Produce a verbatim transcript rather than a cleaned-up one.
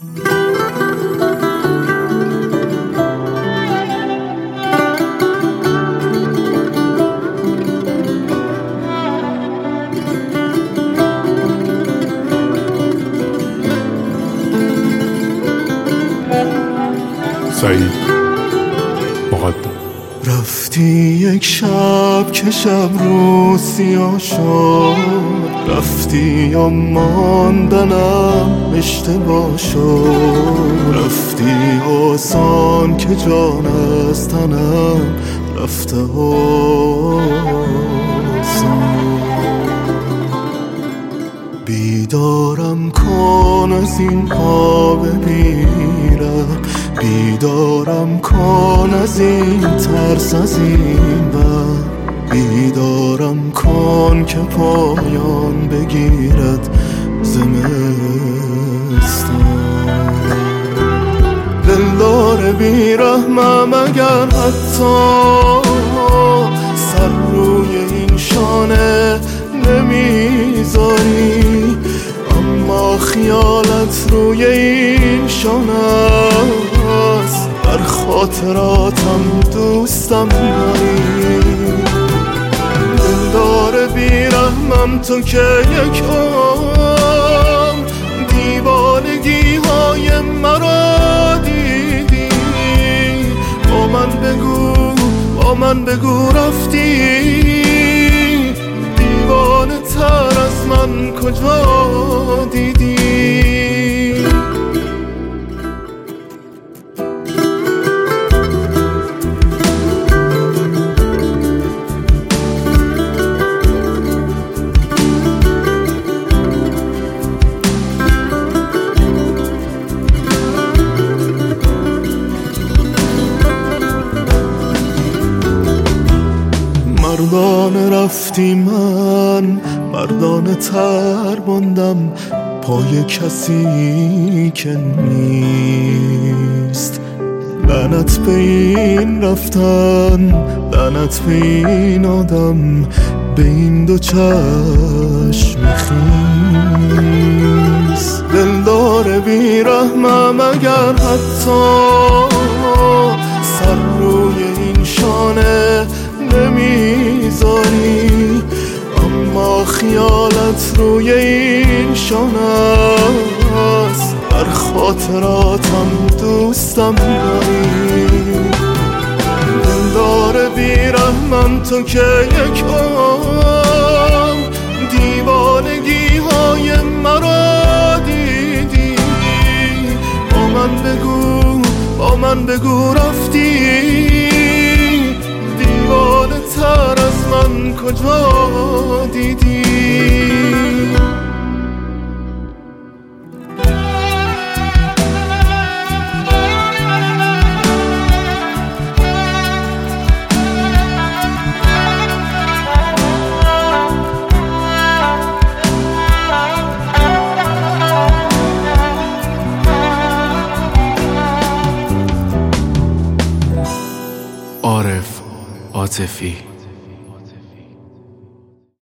سعید مقدم. رفتی یک شب که شب رو سیاه شد، رفتی یا ماندنم اشتباه شد، رفتی آسان که جان از تنم رفته آسان. بیدارم کن از این پا بمیرم، بیدارم کن از این ترس از این بر، بیدارم کن که پایان بگیرد زمستان. دلدار بیرحمم اگر حتی سر روی این شانه نمیذاری، اما خیالت روی این شانه است، در خاطراتم دوستم داری. دلدار بیرحمم تو که یک عمر دیوانگی های مرا دیدی، با من بگو با من بگو رفتی دیوانه تر از من کجا دیدی. مردانه رفتی، من مردانه تر ماندم پای کسی که نیست. لعنت به این رفتن، لعنت به این آدم، به این دو چشم خیس. دلدار بیرحمم اگر حتی سر روی این شانه نمیذاری، اما خیالت روی این شانه است، در خاطراتم دوستم داری. دلدار بیرحمم تو که یک عمر دیوانگی های مرا دیدی، با من بگو با من بگو رفتی دیوانه تر از من کجا دیدی. عارف عاطفی.